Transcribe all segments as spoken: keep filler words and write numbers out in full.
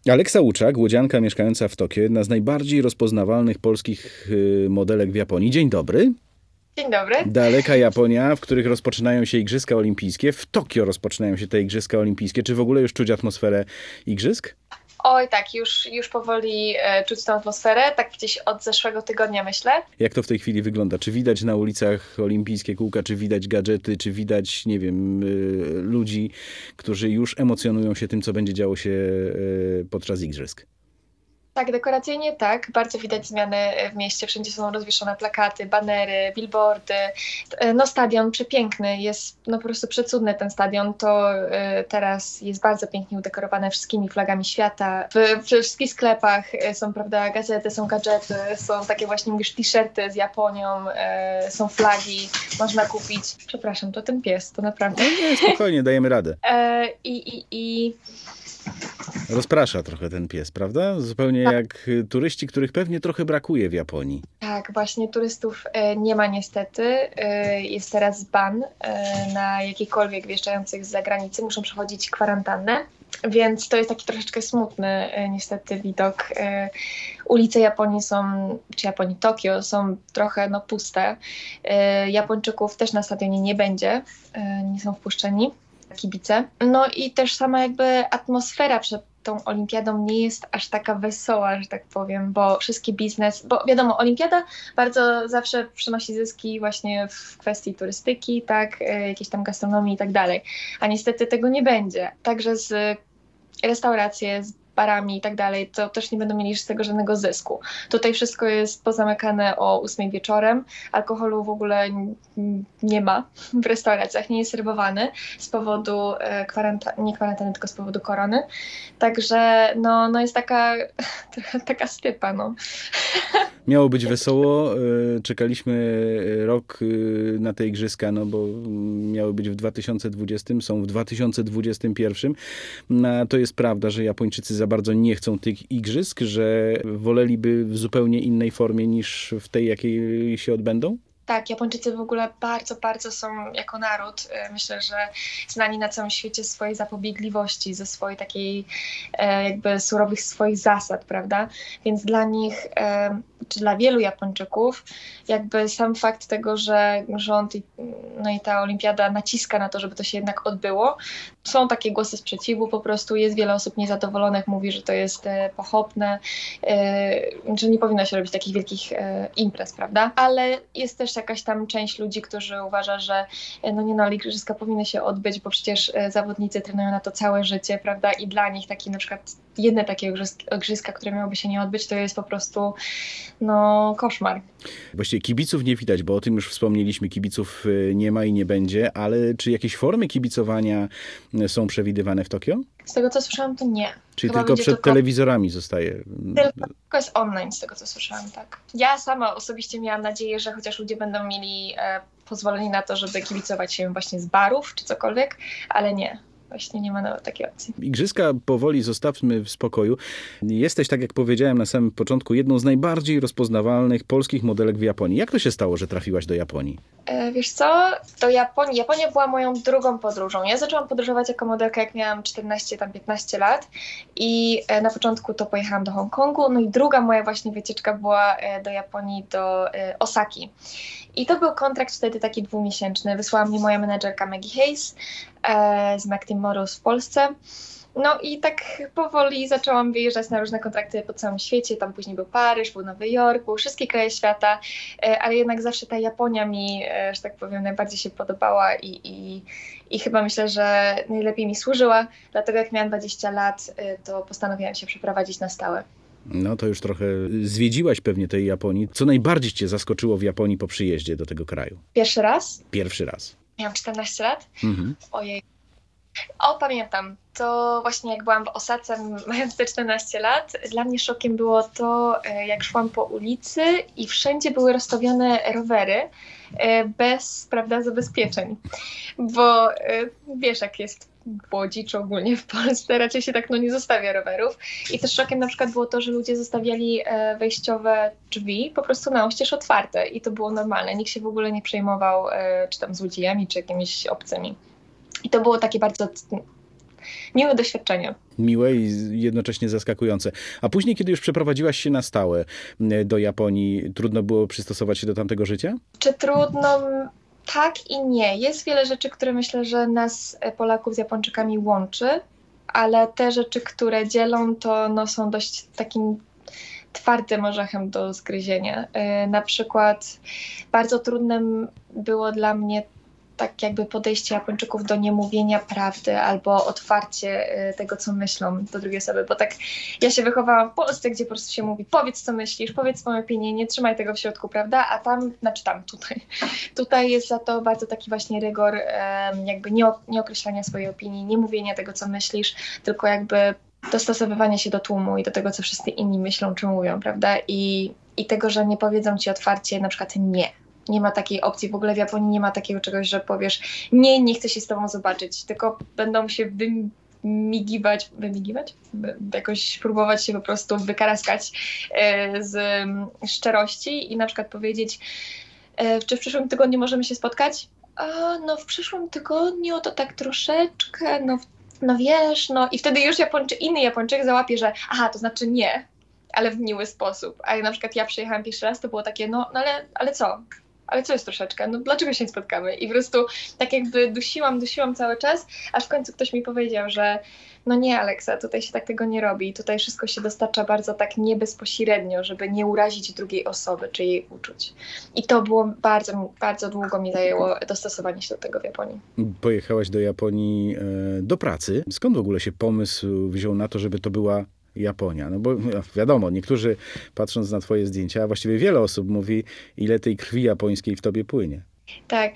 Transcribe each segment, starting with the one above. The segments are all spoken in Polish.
Aleksa Łuczak, łodzianka mieszkająca w Tokio, jedna z najbardziej rozpoznawalnych polskich modelek w Japonii. Dzień dobry. Dzień dobry. Daleka Japonia, w których rozpoczynają się Igrzyska Olimpijskie. W Tokio rozpoczynają się te Igrzyska Olimpijskie. Czy w ogóle już czuć atmosferę igrzysk? Oj tak, już, już powoli e, czuć tę atmosferę, tak gdzieś od zeszłego tygodnia myślę. Jak to w tej chwili wygląda? Czy widać na ulicach olimpijskie kółka, czy widać gadżety, czy widać, nie wiem, y, ludzi, którzy już emocjonują się tym, co będzie działo się y, podczas igrzysk? Tak, dekoracyjnie tak, bardzo widać zmiany w mieście, wszędzie są rozwieszone plakaty, banery, billboardy. No stadion przepiękny, jest no po prostu przecudny ten stadion, to y, teraz jest bardzo pięknie udekorowany wszystkimi flagami świata. W, w wszystkich sklepach są, prawda, gazety, są gadżety, są takie właśnie, mówisz, t-shirty z Japonią, y, są flagi, można kupić. Przepraszam, to ten pies, to naprawdę. No nie, spokojnie, dajemy radę. E, I... i, i... Rozprasza trochę ten pies, prawda? Zupełnie tak. Jak turyści, których pewnie trochę brakuje w Japonii. Tak, właśnie turystów nie ma niestety. Jest teraz ban na jakichkolwiek wjeżdżających z zagranicy. Muszą przechodzić kwarantannę, więc to jest taki troszeczkę smutny niestety widok. Ulice Japonii są, czy Japonii, Tokio są trochę no, puste. Japończyków też na stadionie nie będzie, nie są wpuszczeni. Kibice. No i też sama jakby atmosfera przed tą olimpiadą nie jest aż taka wesoła, że tak powiem, bo wszystki biznes, bo wiadomo, olimpiada bardzo zawsze przynosi zyski właśnie w kwestii turystyki, tak, jakiejś tam gastronomii i tak dalej, a niestety tego nie będzie. Także z restauracje, z barami i tak dalej, to też nie będą mieli z tego żadnego zysku. Tutaj wszystko jest pozamykane o ósmej wieczorem, alkoholu w ogóle nie ma w restauracjach, nie jest serwowany z powodu kwarantanny, nie kwarantanny, tylko z powodu korony. Także no, no jest taka, taka stypa, no. Miało być wesoło, czekaliśmy rok na te igrzyska, no bo miały być w dwa tysiące dwudziestym, są w dwa tysiące dwudziestym pierwszym. No, to jest prawda, że Japończycy za bardzo nie chcą tych igrzysk, że woleliby w zupełnie innej formie niż w tej, jakiej się odbędą? Tak, Japończycy w ogóle bardzo, bardzo są jako naród, myślę, że znani na całym świecie z swojej zapobiegliwości, ze swojej takiej jakby surowych swoich zasad, prawda? Więc dla nich, czy dla wielu Japończyków, jakby sam fakt tego, że rząd i, no i ta olimpiada naciska na to, żeby to się jednak odbyło, są takie głosy sprzeciwu, po prostu jest wiele osób niezadowolonych, mówi, że to jest pochopne, że nie powinno się robić takich wielkich imprez, prawda? Ale jest też jakaś tam część ludzi, którzy uważa, że no nie no, igrzyska powinny się odbyć, bo przecież zawodnicy trenują na to całe życie, prawda? I dla nich taki na przykład jedne takie igrzyska, które miałoby się nie odbyć, to jest po prostu no koszmar. Właściwie kibiców nie widać, bo o tym już wspomnieliśmy, kibiców nie ma i nie będzie, ale czy jakieś formy kibicowania są przewidywane w Tokio? Z tego co słyszałam, to nie. Czyli Chyba tylko przed tylko... telewizorami zostaje. Tylko jest online, z tego co słyszałam, tak. Ja sama osobiście miałam nadzieję, że chociaż ludzie będą mieli e, pozwolenie na to, żeby kibicować się właśnie z barów czy cokolwiek, ale nie. Właśnie nie ma nawet takiej opcji. Igrzyska powoli zostawmy w spokoju. Jesteś, tak jak powiedziałem na samym początku, jedną z najbardziej rozpoznawalnych polskich modelek w Japonii. Jak to się stało, że trafiłaś do Japonii? E, wiesz co? Do Japonii. Japonia była moją drugą podróżą. Ja zaczęłam podróżować jako modelka, jak miałam czternaście, tam piętnaście lat i e, na początku to pojechałam do Hongkongu, no i druga moja właśnie wycieczka była e, do Japonii, do e, Osaki. I to był kontrakt wtedy taki dwumiesięczny. Wysłała mnie moja menedżerka Maggie Hayes e, z McTeam Models w Polsce. No i tak powoli zaczęłam wyjeżdżać na różne kontrakty po całym świecie. Tam później był Paryż, był Nowy Jork, był wszystkie kraje świata, e, ale jednak zawsze ta Japonia mi, e, że tak powiem, najbardziej się podobała i, i, i chyba myślę, że najlepiej mi służyła. Dlatego jak miałam dwadzieścia lat, e, to postanowiłam się przeprowadzić na stałe. No to już trochę zwiedziłaś pewnie tej Japonii. Co najbardziej cię zaskoczyło w Japonii po przyjeździe do tego kraju? Pierwszy raz? Pierwszy raz. Miałam czternaście lat? Mhm. Ojej. O, pamiętam. To właśnie jak byłam w Osace, mając te czternaście lat, dla mnie szokiem było to, jak szłam po ulicy i wszędzie były rozstawione rowery bez, prawda, zabezpieczeń. Bo wiesz, jak jest w Łodzi, czy ogólnie w Polsce, raczej się tak no nie zostawia rowerów. I też szokiem na przykład było to, że ludzie zostawiali wejściowe drzwi po prostu na oścież otwarte i to było normalne. Nikt się w ogóle nie przejmował czy tam złodziejami, czy jakimiś obcymi. I to było takie bardzo miłe doświadczenie. Miłe i jednocześnie zaskakujące. A później, kiedy już przeprowadziłaś się na stałe do Japonii, trudno było przystosować się do tamtego życia? Czy trudno? Tak i nie. Jest wiele rzeczy, które myślę, że nas, Polaków, z Japończykami łączy, ale te rzeczy, które dzielą, to no, są dość takim twardym orzechem do zgryzienia. Yy, na przykład bardzo trudnym było dla mnie tak jakby podejście Japończyków do niemówienia prawdy albo otwarcie y, tego, co myślą do drugiej osoby, bo tak ja się wychowałam w Polsce, gdzie po prostu się mówi powiedz, co myślisz, powiedz swoją opinię, nie trzymaj tego w środku, prawda, a tam, znaczy tam, tutaj, tutaj jest za to bardzo taki właśnie rygor y, jakby nie, nie określania swojej opinii, nie mówienia tego, co myślisz, tylko jakby dostosowywania się do tłumu i do tego, co wszyscy inni myślą, czy mówią, prawda, i, i tego, że nie powiedzą ci otwarcie na przykład nie. Nie ma takiej opcji, w ogóle w Japonii nie ma takiego czegoś, że powiesz nie, nie chcę się z tobą zobaczyć, tylko będą się wymigiwać, wymigiwać? By, jakoś próbować się po prostu wykaraskać e, z szczerości i na przykład powiedzieć, e, czy w przyszłym tygodniu możemy się spotkać? A, no w przyszłym tygodniu to tak troszeczkę, no, no wiesz, no i wtedy już Japończy, inny Japończyk załapie, że aha, to znaczy nie, ale w miły sposób. A na przykład ja przyjechałam pierwszy raz, to było takie, no, no ale, ale co? Ale co jest troszeczkę? No dlaczego się nie spotkamy? I po prostu tak jakby dusiłam, dusiłam cały czas, aż w końcu ktoś mi powiedział, że no nie, Aleksa, tutaj się tak tego nie robi. Tutaj wszystko się dostarcza bardzo tak nie bezpośrednio, żeby nie urazić drugiej osoby czy jej uczuć. I to było bardzo, bardzo długo mi zajęło dostosowanie się do tego w Japonii. Pojechałaś do Japonii do pracy. Skąd w ogóle się pomysł wziął na to, żeby to była Japonia? No bo wiadomo, niektórzy patrząc na twoje zdjęcia, a właściwie wiele osób mówi, ile tej krwi japońskiej w tobie płynie. Tak.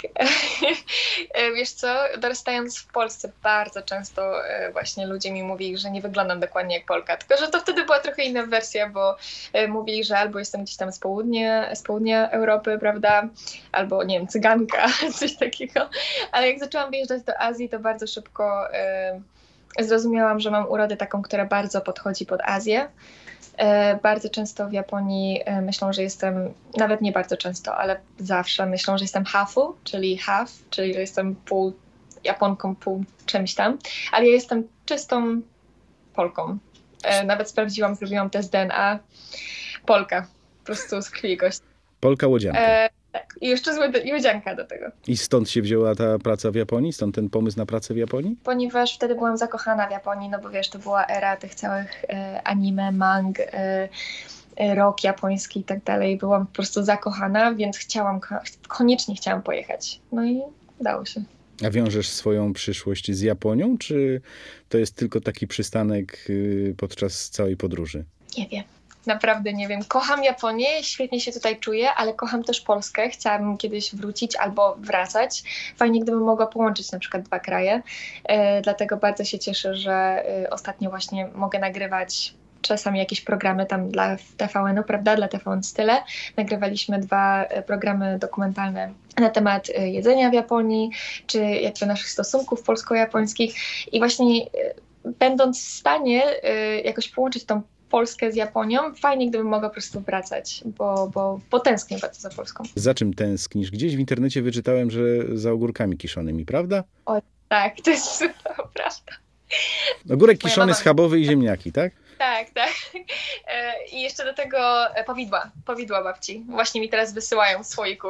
Wiesz co, dorastając w Polsce bardzo często właśnie ludzie mi mówili, że nie wyglądam dokładnie jak Polka, tylko że to wtedy była trochę inna wersja, bo mówili, że albo jestem gdzieś tam z południa, z południa Europy, prawda, albo nie wiem, cyganka, coś takiego, ale jak zaczęłam wyjeżdżać do Azji, to bardzo szybko zrozumiałam, że mam urodę taką, która bardzo podchodzi pod Azję. Bardzo często w Japonii myślą, że jestem, nawet nie bardzo często, ale zawsze myślą, że jestem hafu, czyli half, czyli że jestem pół Japonką, pół czymś tam, ale ja jestem czystą Polką. Nawet sprawdziłam, zrobiłam test D N A. Polka, po prostu z krwi gość. Polka łodzianka. E, tak, i jeszcze złe łodzianka do tego. I stąd się wzięła ta praca w Japonii? Stąd ten pomysł na pracę w Japonii? Ponieważ wtedy byłam zakochana w Japonii, no bo wiesz, to była era tych całych e, anime, mang, e, rock japoński i tak dalej. Byłam po prostu zakochana, więc chciałam, koniecznie chciałam pojechać. No i udało się. A wiążesz swoją przyszłość z Japonią, czy to jest tylko taki przystanek podczas całej podróży? Nie wiem. Naprawdę nie wiem. Kocham Japonię, świetnie się tutaj czuję, ale kocham też Polskę. Chciałabym kiedyś wrócić albo wracać. Fajnie, gdybym mogła połączyć na przykład dwa kraje. E, dlatego bardzo się cieszę, że e, ostatnio właśnie mogę nagrywać czasami jakieś programy tam dla T V N-u, prawda, dla T V N Style. Nagrywaliśmy dwa programy dokumentalne na temat jedzenia w Japonii, czy jakby naszych stosunków polsko-japońskich i właśnie będąc w stanie jakoś połączyć tą Polskę z Japonią, fajnie gdybym mogła po prostu wracać, bo, bo, bo tęsknię bardzo za Polską. Za czym tęsknisz? Gdzieś w internecie wyczytałem, że za ogórkami kiszonymi, prawda? O tak, to jest prawda. Ogórek kiszony, schabowy i ziemniaki, tak? Tak, tak. I jeszcze do tego powidła, powidła babci. Właśnie mi teraz wysyłają w słoiku.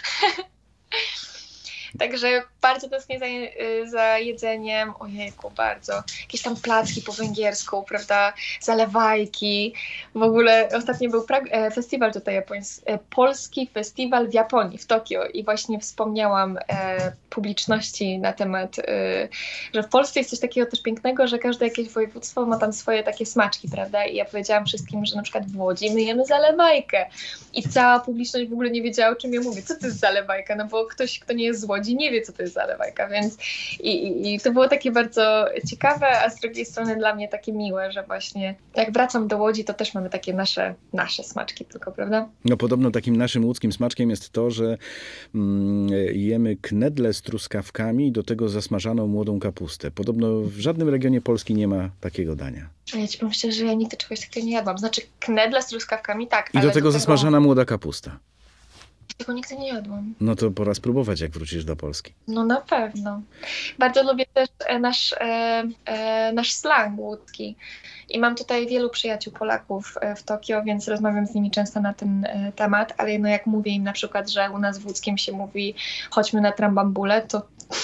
Także bardzo tęsknię za, za jedzeniem, ojejku, bardzo. Jakieś tam placki po węgiersku, prawda, zalewajki. W ogóle ostatnio był pra- festiwal tutaj japoński, polski festiwal w Japonii, w Tokio i właśnie wspomniałam e, publiczności na temat, e, że w Polsce jest coś takiego też pięknego, że każde jakieś województwo ma tam swoje takie smaczki, prawda, i ja powiedziałam wszystkim, że na przykład w Łodzi my jemy zalewajkę i cała publiczność w ogóle nie wiedziała, o czym ja mówię, co to jest zalewajka, no bo ktoś, kto nie jest z Łodzi, nie wie, co to jest zalewajka, więc i, i, i to było takie bardzo ciekawe, a z drugiej strony dla mnie takie miłe, że właśnie jak wracam do Łodzi, to też mamy takie nasze, nasze smaczki tylko, prawda? No podobno takim naszym łódzkim smaczkiem jest to, że mm, jemy knedle z truskawkami i do tego zasmażaną młodą kapustę. Podobno w żadnym regionie Polski nie ma takiego dania. Ja ci powiem szczerze, że ja nigdy czegoś takiego nie jadłam. Znaczy knedle z truskawkami, tak. I ale do tego do zasmażana tego... młoda kapusta. tego nigdy nie jadłam. No to pora spróbować, jak wrócisz do Polski. No na pewno. Bardzo lubię też e, nasz, e, e, nasz slang łódzki. I mam tutaj wielu przyjaciół Polaków e, w Tokio, więc rozmawiam z nimi często na ten e, temat, ale no jak mówię im na przykład, że u nas w łódzkim się mówi chodźmy na trambambulę, to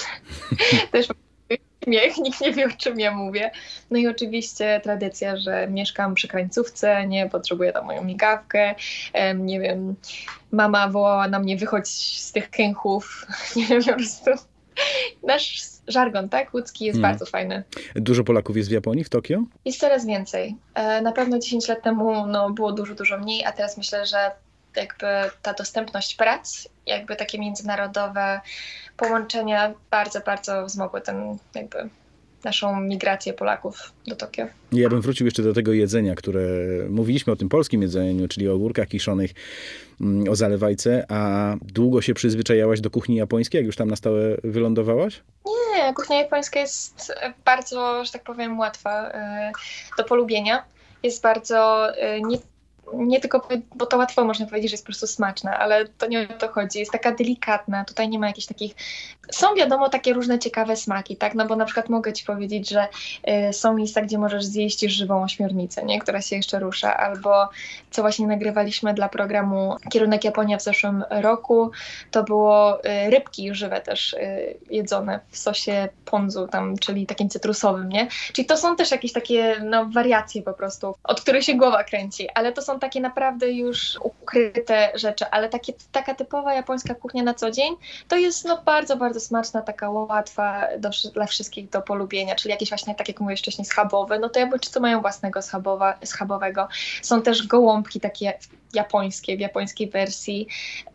też śmiech, nikt nie wie, o czym ja mówię. No i oczywiście tradycja, że mieszkam przy krańcówce, nie potrzebuję tam moją migawkę, em, nie wiem, mama wołała na mnie wychodź z tych kęchów, nie wiem, po prostu nasz żargon, tak, łódzki jest Hmm. bardzo fajny. Dużo Polaków jest w Japonii, w Tokio? Jest coraz więcej. E, na pewno dziesięć lat temu no, było dużo, dużo mniej, a teraz myślę, że jakby ta dostępność prac, jakby takie międzynarodowe połączenia bardzo, bardzo wzmogły ten jakby naszą migrację Polaków do Tokio. Ja bym wrócił jeszcze do tego jedzenia, które mówiliśmy o tym polskim jedzeniu, czyli o ogórkach kiszonych, o zalewajce, a długo się przyzwyczajałaś do kuchni japońskiej, jak już tam na stałe wylądowałaś? Nie, kuchnia japońska jest bardzo, że tak powiem, łatwa e, do polubienia. Jest bardzo e, nie Nie tylko, bo to łatwo można powiedzieć, że jest po prostu smaczna, ale to nie o to chodzi. Jest taka delikatna, tutaj nie ma jakichś takich... Są wiadomo takie różne ciekawe smaki, tak? No bo na przykład mogę ci powiedzieć, że y, są miejsca, gdzie możesz zjeść żywą ośmiornicę, nie? Która się jeszcze rusza, albo co właśnie nagrywaliśmy dla programu Kierunek Japonia w zeszłym roku, to było y, rybki żywe też y, jedzone w sosie ponzu tam, czyli takim cytrusowym, nie? Czyli to są też jakieś takie no, wariacje po prostu, od których się głowa kręci, ale to są takie naprawdę już ukryte rzeczy, ale takie, taka typowa japońska kuchnia na co dzień to jest no bardzo, bardzo smaczna, taka łatwa do, dla wszystkich do polubienia, czyli jakieś właśnie, tak jak mówiłeś wcześniej, schabowe, no to Japończycy mają własnego schabowa, schabowego. Są też gołąbki takie japońskie, w japońskiej wersji,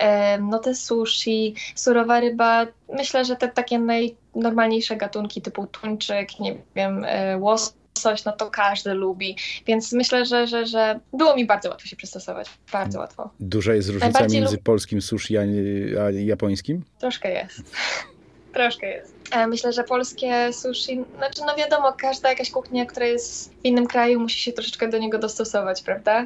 no te sushi, surowa ryba, myślę, że te takie najnormalniejsze gatunki typu tuńczyk, nie wiem, łosoś, coś, no to każdy lubi, więc myślę, że, że, że było mi bardzo łatwo się przystosować, bardzo łatwo. Duża jest różnica Najbardziej między lub... polskim sushi a, a japońskim? Troszkę jest. Troszkę jest. Myślę, że polskie sushi, znaczy no wiadomo, każda jakaś kuchnia, która jest w innym kraju, musi się troszeczkę do niego dostosować, prawda?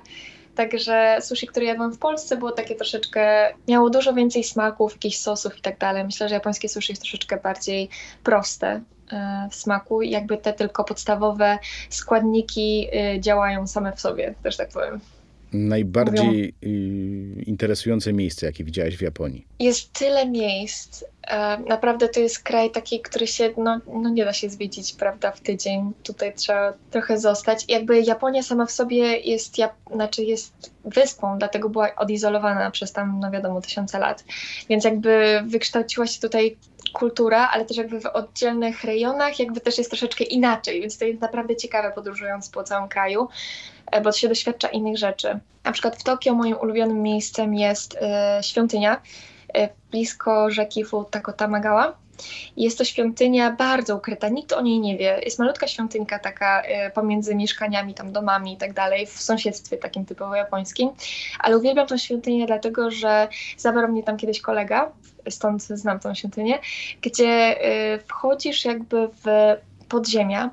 Także sushi, które jadłam w Polsce, było takie troszeczkę, miało dużo więcej smaków, jakichś sosów i tak dalej. Myślę, że japońskie sushi jest troszeczkę bardziej proste w smaku i jakby te tylko podstawowe składniki działają same w sobie, też tak powiem. Najbardziej Mówią... interesujące miejsce, jakie widziałaś w Japonii? Jest tyle miejsc. Naprawdę to jest kraj taki, który się, no, no nie da się zwiedzić, prawda, w tydzień. Tutaj trzeba trochę zostać. Jakby Japonia sama w sobie jest, ja, znaczy jest wyspą, dlatego była odizolowana przez tam, no wiadomo, tysiące lat. Więc jakby wykształciła się tutaj kultura, ale też jakby w oddzielnych rejonach jakby też jest troszeczkę inaczej, więc to jest naprawdę ciekawe podróżując po całym kraju, bo to się doświadcza innych rzeczy. Na przykład w Tokio moim ulubionym miejscem jest y, świątynia y, blisko rzeki Futakotamaga. Jest to świątynia bardzo ukryta, nikt o niej nie wie. Jest malutka świątynka taka y, pomiędzy mieszkaniami, tam domami i tak dalej, w sąsiedztwie takim typowo japońskim. Ale uwielbiam tą świątynię dlatego, że zabrał mnie tam kiedyś kolega, stąd znam tą świątynię, gdzie y, wchodzisz jakby w podziemia.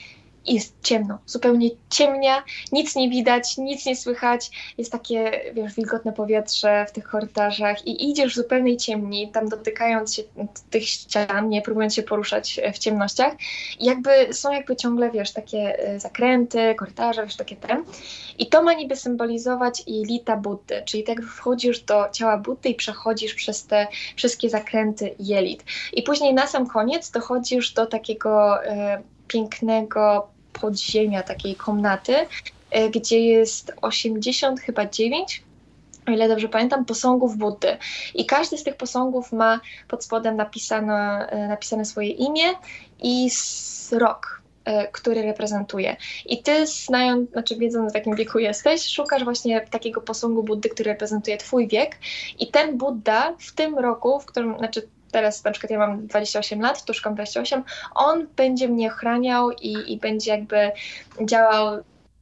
I jest ciemno, zupełnie ciemnia, nic nie widać, nic nie słychać, jest takie, wiesz, wilgotne powietrze w tych korytarzach i idziesz w zupełnej ciemni, tam dotykając się tych ścian, nie próbując się poruszać w ciemnościach i jakby są jakby ciągle, wiesz, takie zakręty, korytarze, wiesz, takie ten i to ma niby symbolizować jelita Buddy, czyli tak wchodzisz do ciała Buddy i przechodzisz przez te wszystkie zakręty jelit i później na sam koniec dochodzisz do takiego e, pięknego podziemia, takiej komnaty, gdzie jest osiemdziesiąt chyba dziewięć, o ile dobrze pamiętam, posągów Buddy. I każdy z tych posągów ma pod spodem napisane, napisane swoje imię i rok, który reprezentuje. I ty, znając, znaczy wiedząc w jakim wieku jesteś, szukasz właśnie takiego posągu Buddy, który reprezentuje twój wiek i ten Budda w tym roku, w którym, znaczy teraz na przykład ja mam dwadzieścia osiem lat, tu szukam dwadzieścia osiem, on będzie mnie ochraniał i, i będzie jakby działał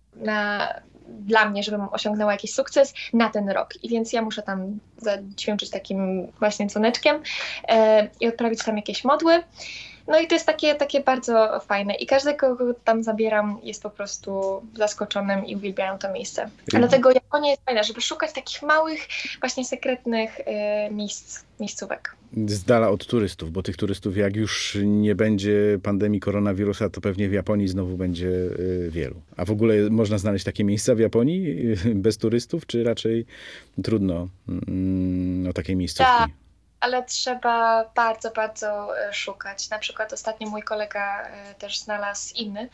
na, dla mnie, żebym osiągnęła jakiś sukces na ten rok. I więc ja muszę tam zadźwięczyć takim właśnie dzwoneczkiem e, i odprawić tam jakieś modły. No i to jest takie, takie bardzo fajne. I każdy, kogo tam zabieram, jest po prostu zaskoczonym i uwielbiają to miejsce. Dlatego Japonia jest fajna, żeby szukać takich małych, właśnie sekretnych y, miejsc, miejscówek. Z dala od turystów, bo tych turystów, jak już nie będzie pandemii koronawirusa, to pewnie w Japonii znowu będzie y, wielu. A w ogóle można znaleźć takie miejsca w Japonii y, bez turystów, czy raczej trudno y, o takiej miejscówki? Tak. Ale trzeba bardzo, bardzo szukać. Na przykład ostatnio mój kolega też znalazł inny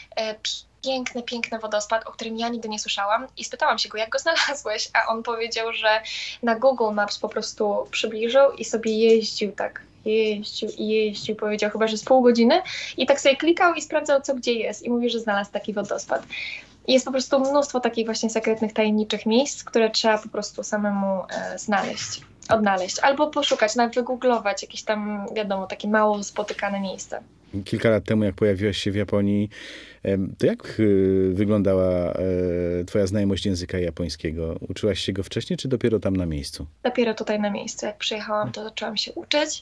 piękny, piękny wodospad, o którym ja nigdy nie słyszałam i spytałam się go, jak go znalazłeś, a on powiedział, że na Google Maps po prostu przybliżył i sobie jeździł tak, jeździł i jeździł, powiedział chyba, że z pół godziny i tak sobie klikał i sprawdzał, co gdzie jest i mówi, że znalazł taki wodospad. I jest po prostu mnóstwo takich właśnie sekretnych, tajemniczych miejsc, które trzeba po prostu samemu e, znaleźć. Odnaleźć, albo poszukać, nawet wygooglować jakieś tam, wiadomo, takie mało spotykane miejsce. Kilka lat temu, jak pojawiłaś się w Japonii, to jak wyglądała twoja znajomość języka japońskiego? Uczyłaś się go wcześniej, czy dopiero tam na miejscu? Dopiero tutaj na miejscu. Jak przyjechałam, to zaczęłam się uczyć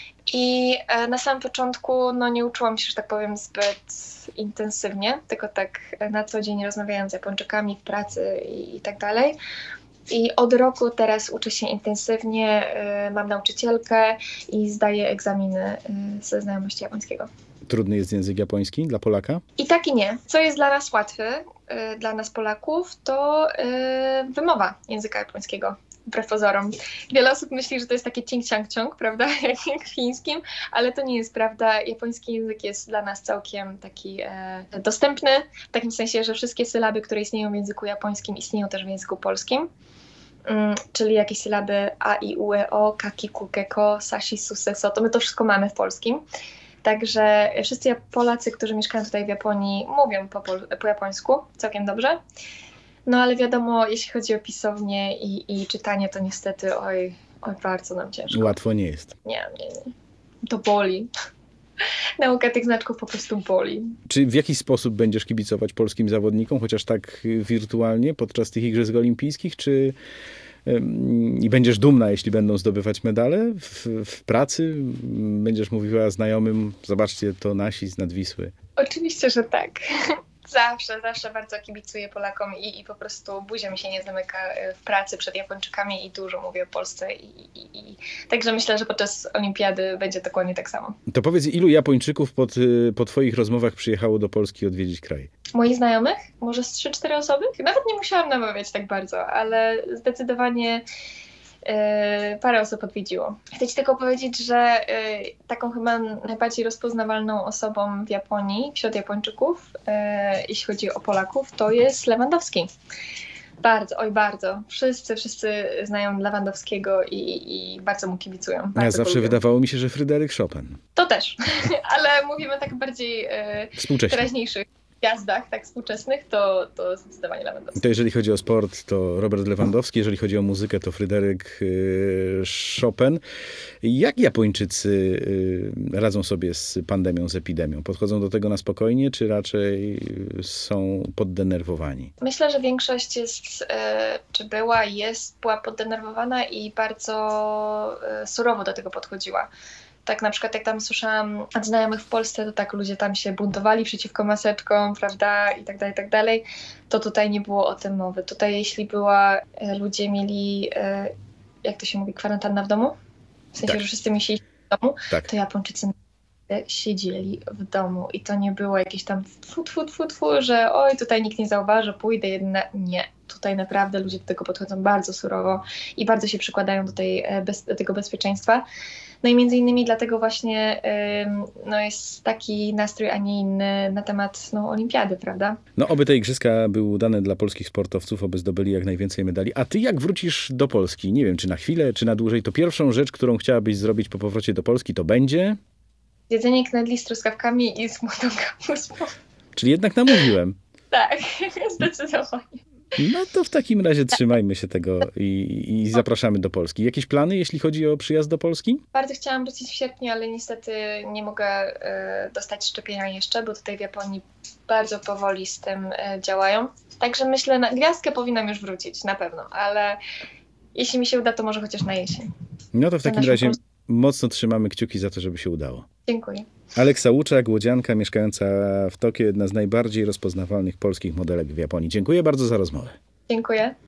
i na samym początku no, nie uczyłam się, że tak powiem, zbyt intensywnie, tylko tak na co dzień rozmawiałam z Japończykami w pracy i, i tak dalej. I od roku teraz uczę się intensywnie, y, mam nauczycielkę i zdaję egzaminy y, ze znajomości japońskiego. Trudny jest język japoński dla Polaka? I tak i nie. Co jest dla nas łatwe, y, dla nas Polaków, to y, wymowa języka japońskiego. Wbrew pozorom. Wiele osób myśli, że to jest takie cing-ciang-ciong, prawda, jak, jak w chińskim, ale to nie jest prawda. Japoński język jest dla nas całkiem taki e, dostępny, w takim sensie, że wszystkie sylaby, które istnieją w języku japońskim, istnieją też w języku polskim. Mm, czyli jakieś sylaby a, i, u, e, o, kaki, ku, keko, sashi, suse, so, to my to wszystko mamy w polskim. Także wszyscy Polacy, którzy mieszkają tutaj w Japonii, mówią po, po japońsku całkiem dobrze. No ale wiadomo, jeśli chodzi o pisownię i, i czytanie, to niestety oj, oj, bardzo nam ciężko. Łatwo nie jest. Nie, nie, nie. To boli. Nauka tych znaczków po prostu boli. Czy w jakiś sposób będziesz kibicować polskim zawodnikom, chociaż tak wirtualnie podczas tych Igrzysk Olimpijskich, czy ym, i będziesz dumna, jeśli będą zdobywać medale w, w pracy? Będziesz mówiła znajomym, zobaczcie, to nasi z Nadwisły. Oczywiście, że tak. Zawsze, zawsze bardzo kibicuję Polakom i, i po prostu buzia mi się nie zamyka w pracy przed Japończykami i dużo mówię o Polsce. I, i, i... Także myślę, że podczas olimpiady będzie dokładnie tak samo. To powiedz, ilu Japończyków pod, po twoich rozmowach przyjechało do Polski odwiedzić kraj? Moich znajomych? Może z trzy cztery osoby? Nawet nie musiałam namawiać tak bardzo, ale zdecydowanie Yy, parę osób odwiedziło. Chcę ci tylko powiedzieć, że yy, taką chyba najbardziej rozpoznawalną osobą w Japonii, wśród Japończyków, yy, jeśli chodzi o Polaków, to jest Lewandowski. Bardzo, oj bardzo. Wszyscy, wszyscy znają Lewandowskiego i, i bardzo mu kibicują. Bardzo ja zawsze lubią. Wydawało mi się, że Fryderyk Chopin. To też, ale mówimy tak bardziej yy, teraźniejszych gwiazdach tak współczesnych, to, to zdecydowanie Lewandowski. To jeżeli chodzi o sport, to Robert Lewandowski, jeżeli chodzi o muzykę, to Fryderyk yy, Chopin. Jak Japończycy yy, radzą sobie z pandemią, z epidemią? Podchodzą do tego na spokojnie, czy raczej są poddenerwowani? Myślę, że większość jest, yy, czy była, jest, była poddenerwowana i bardzo yy, surowo do tego podchodziła. Tak na przykład jak tam słyszałam od znajomych w Polsce, to tak ludzie tam się buntowali przeciwko maseczkom, prawda, i tak dalej, i tak dalej. To tutaj nie było o tym mowy. Tutaj jeśli była, ludzie mieli, jak to się mówi, kwarantanna w domu? W sensie, tak. że wszyscy musieli w domu, tak. to Japończycy siedzieli w domu i to nie było jakieś tam tfu, tfu, tfu, tfu, że oj, tutaj nikt nie zauważy, pójdę jedna. Nie. Tutaj naprawdę ludzie do tego podchodzą bardzo surowo i bardzo się przykładają do, tej, bez, do tego bezpieczeństwa. No i między innymi dlatego właśnie ym, no jest taki nastrój, a nie inny na temat no, olimpiady, prawda? No oby te igrzyska były udane dla polskich sportowców, oby zdobyli jak najwięcej medali. A ty jak wrócisz do Polski, nie wiem, czy na chwilę, czy na dłużej, to pierwszą rzecz, którą chciałabyś zrobić po powrocie do Polski, to będzie? Jedzenie knedli z truskawkami i z młodą kapustą. Czyli jednak namówiłem. Tak, zdecydowanie. No to w takim razie trzymajmy się tego i, i zapraszamy do Polski. Jakieś plany, jeśli chodzi o przyjazd do Polski? Bardzo chciałam wrócić w sierpniu, ale niestety nie mogę y, dostać szczepienia jeszcze, bo tutaj w Japonii bardzo powoli z tym y, działają. Także myślę, na gwiazdkę powinnam już wrócić, na pewno, ale jeśli mi się uda, to może chociaż na jesień. No to w takim razie mocno trzymamy kciuki za to, żeby się udało. Dziękuję. Aleksa Łuczak, łodzianka mieszkająca w Tokio, jedna z najbardziej rozpoznawalnych polskich modelek w Japonii. Dziękuję bardzo za rozmowę. Dziękuję.